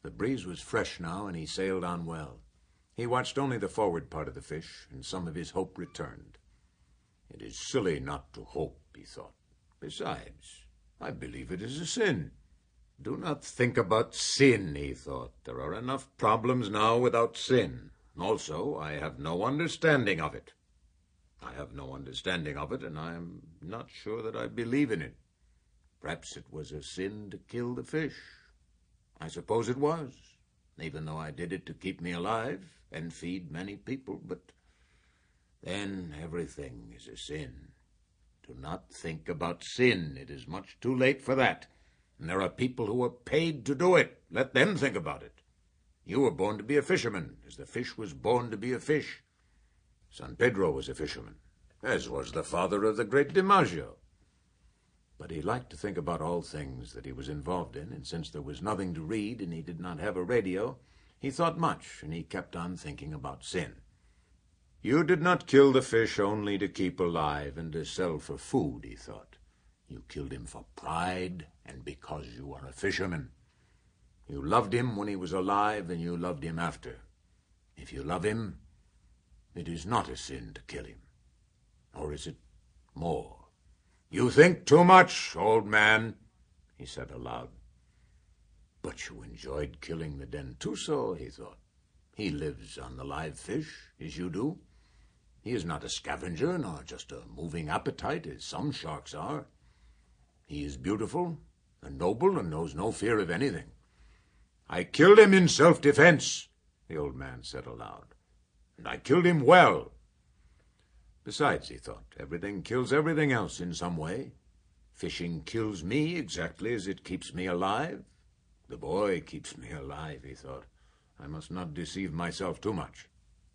The breeze was fresh now, and he sailed on well. He watched only the forward part of the fish, and some of his hope returned. It is silly not to hope, he thought. Besides, I believe it is a sin. Do not think about sin, he thought. There are enough problems now without sin. Also, I have no understanding of it. I have no understanding of it, and I am not sure that I believe in it. Perhaps it was a sin to kill the fish. I suppose it was, even though I did it to keep me alive and feed many people. But then everything is a sin. Do not think about sin. It is much too late for that. And there are people who are paid to do it. Let them think about it. You were born to be a fisherman, as the fish was born to be a fish. San Pedro was a fisherman, as was the father of the great DiMaggio. But he liked to think about all things that he was involved in, and since there was nothing to read and he did not have a radio, he thought much, and he kept on thinking about sin. You did not kill the fish only to keep alive and to sell for food, he thought. You killed him for pride and because you are a fisherman. You loved him when he was alive, and you loved him after. If you love him, it is not a sin to kill him. Or is it more? You think too much, old man, he said aloud. But you enjoyed killing the dentuso, he thought. He lives on the live fish, as you do. He is not a scavenger, nor just a moving appetite, as some sharks are. He is beautiful and noble and knows no fear of anything. I killed him in self-defense, the old man said aloud. And I killed him well. Besides, he thought, everything kills everything else in some way. Fishing kills me exactly as it keeps me alive. The boy keeps me alive, he thought. I must not deceive myself too much.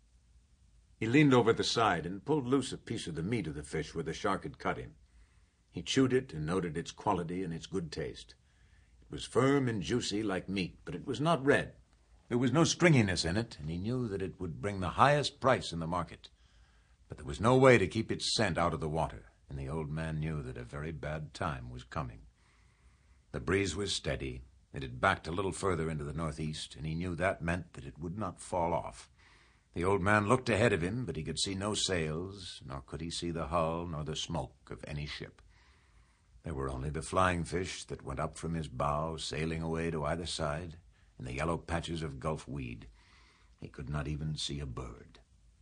He leaned over the side and pulled loose a piece of the meat of the fish where the shark had cut him. He chewed it and noted its quality and its good taste. It was firm and juicy like meat, but it was not red. There was no stringiness in it, and he knew that it would bring the highest price in the market. But there was no way to keep its scent out of the water, and the old man knew that a very bad time was coming. The breeze was steady. It had backed a little further into the northeast, and he knew that meant that it would not fall off. The old man looked ahead of him, but he could see no sails, nor could he see the hull nor the smoke of any ship. There were only the flying fish that went up from his bow, sailing away to either side, and the yellow patches of Gulf weed. He could not even see a bird.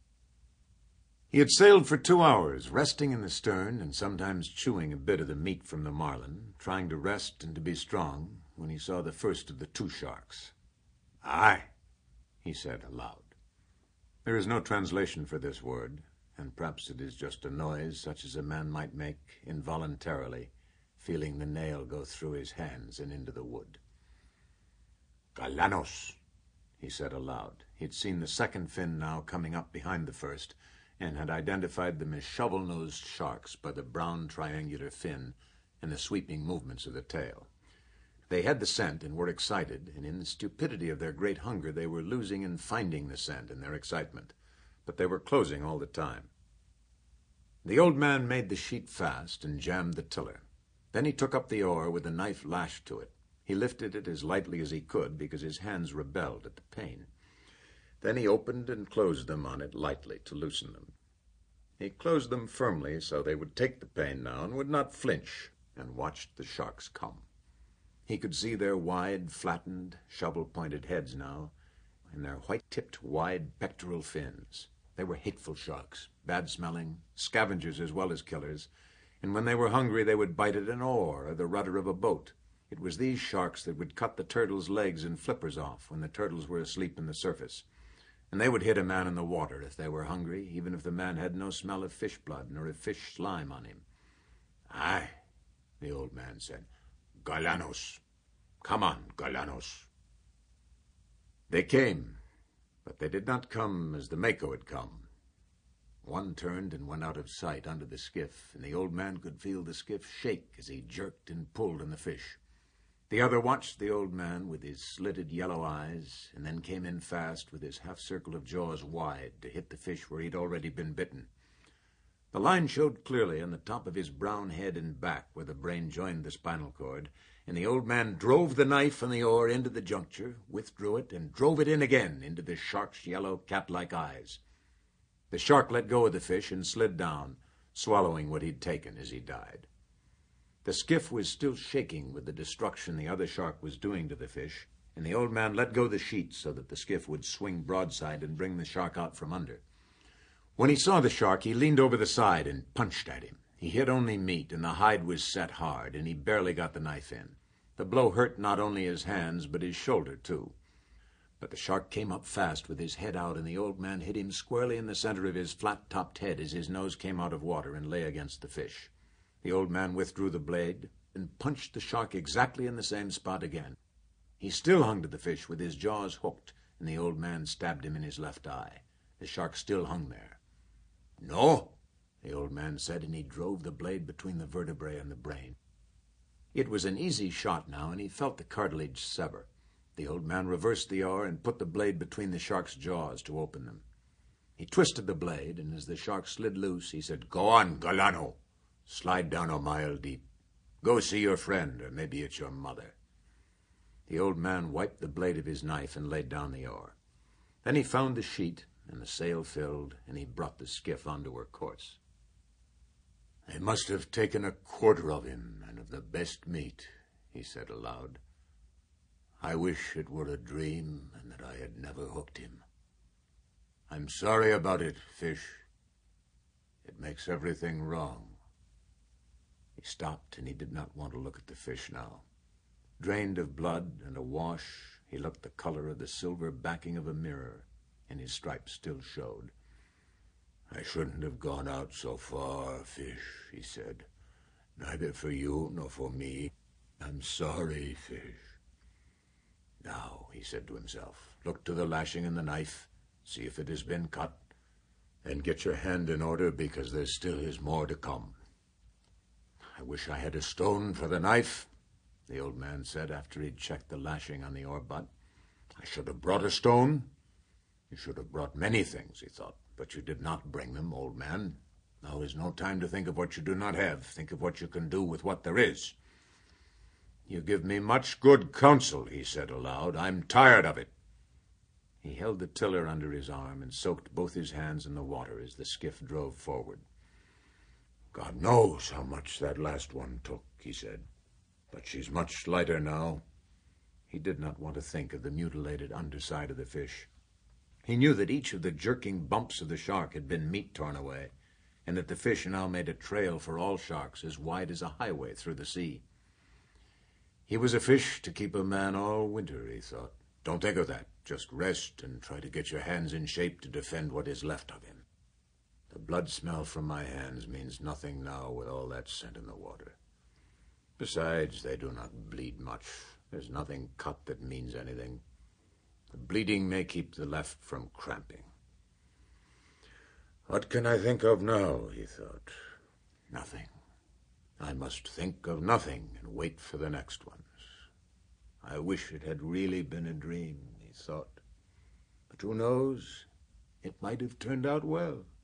He had sailed for 2 hours, resting in the stern and sometimes chewing a bit of the meat from the marlin, trying to rest and to be strong, when he saw the first of the 2 sharks. Aye, he said aloud. There is no translation for this word, and perhaps it is just a noise such as a man might make involuntarily, feeling the nail go through his hands and into the wood. Galanos, he said aloud. He had seen the second fin now coming up behind the first, and had identified them as shovel-nosed sharks by the brown triangular fin and the sweeping movements of the tail. They had the scent and were excited, and in the stupidity of their great hunger they were losing and finding the scent in their excitement, but they were closing all the time. The old man made the sheet fast and jammed the tiller. Then he took up the oar with the knife lashed to it. He lifted it as lightly as he could because his hands rebelled at the pain. Then he opened and closed them on it lightly to loosen them. He closed them firmly so they would take the pain now and would not flinch, and watched the sharks come. He could see their wide, flattened, shovel-pointed heads now, and their white-tipped, wide pectoral fins. They were hateful sharks, bad-smelling, scavengers as well as killers, and when they were hungry they would bite at an oar or the rudder of a boat. It was these sharks that would cut the turtles' legs and flippers off when the turtles were asleep in the surface. And they would hit a man in the water if they were hungry, even if the man had no smell of fish blood nor of fish slime on him. Aye, the old man said. Galanos. Come on, Galanos. They came, but they did not come as the Mako had come. One turned and went out of sight under the skiff, and the old man could feel the skiff shake as he jerked and pulled on the fish. The other watched the old man with his slitted yellow eyes, and then came in fast with his half-circle of jaws wide to hit the fish where he'd already been bitten. The line showed clearly on the top of his brown head and back where the brain joined the spinal cord, and the old man drove the knife and the oar into the juncture, withdrew it, and drove it in again into the shark's yellow cat-like eyes. The shark let go of the fish and slid down, swallowing what he'd taken as he died. The skiff was still shaking with the destruction the other shark was doing to the fish, and the old man let go the sheet so that the skiff would swing broadside and bring the shark out from under. When he saw the shark, he leaned over the side and punched at him. He hit only meat, and the hide was set hard, and he barely got the knife in. The blow hurt not only his hands, but his shoulder, too. But the shark came up fast with his head out, and the old man hit him squarely in the center of his flat-topped head as his nose came out of water and lay against the fish. The old man withdrew the blade and punched the shark exactly in the same spot again. He still hung to the fish with his jaws hooked, and the old man stabbed him in his left eye. The shark still hung there. "No," the old man said, and he drove the blade between the vertebrae and the brain. It was an easy shot now, and he felt the cartilage sever. The old man reversed the oar and put the blade between the shark's jaws to open them. He twisted the blade, and as the shark slid loose, he said, "Go on, Galano. Slide down a mile deep. Go see your friend, or maybe it's your mother." The old man wiped the blade of his knife and laid down the oar. Then he found the sheet, and the sail filled, and he brought the skiff onto her course. "They must have taken a quarter of him, and of the best meat," he said aloud. "I wish it were a dream, and that I had never hooked him. I'm sorry about it, fish. It makes everything wrong." He stopped, and he did not want to look at the fish now. Drained of blood and awash, he looked the color of the silver backing of a mirror, and his stripes still showed. "I shouldn't have gone out so far, fish," he said. "Neither for you nor for me. I'm sorry, fish." "Now," he said to himself, "look to the lashing and the knife, see if it has been cut, and get your hand in order, because there still is more to come." "I wish I had a stone for the knife," the old man said after he'd checked the lashing on the oar butt. "I should have brought a stone." "You should have brought many things," he thought, "but you did not bring them, old man. Now is no time to think of what you do not have. Think of what you can do with what there is." "You give me much good counsel," he said aloud. "I'm tired of it." He held the tiller under his arm and soaked both his hands in the water as the skiff drove forward. "God knows how much that last one took," he said. "But she's much lighter now." He did not want to think of the mutilated underside of the fish. He knew that each of the jerking bumps of the shark had been meat torn away, and that the fish now made a trail for all sharks as wide as a highway through the sea. He was a fish to keep a man all winter, he thought. Don't think of that. Just rest and try to get your hands in shape to defend what is left of him. The blood smell from my hands means nothing now with all that scent in the water. Besides, they do not bleed much. There's nothing cut that means anything. The bleeding may keep the left from cramping. What can I think of now, he thought. Nothing. I must think of nothing and wait for the next ones. I wish it had really been a dream, he thought. But who knows? It might have turned out well.